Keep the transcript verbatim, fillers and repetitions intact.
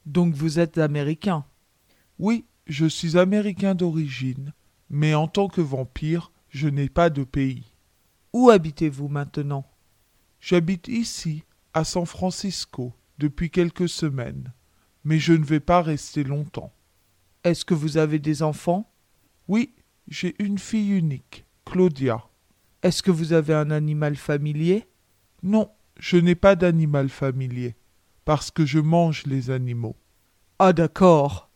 Donc vous êtes américain? Oui, je suis américain d'origine, mais en tant que vampire, je n'ai pas de pays. Où habitez-vous maintenant? J'habite ici, à San Francisco, depuis quelques semaines, mais je ne vais pas rester longtemps. Est-ce que vous avez des enfants? Oui, j'ai une fille unique, Claudia. Est-ce que vous avez un animal familier? Non, je n'ai pas d'animal familier, parce que je mange les animaux. Ah d'accord.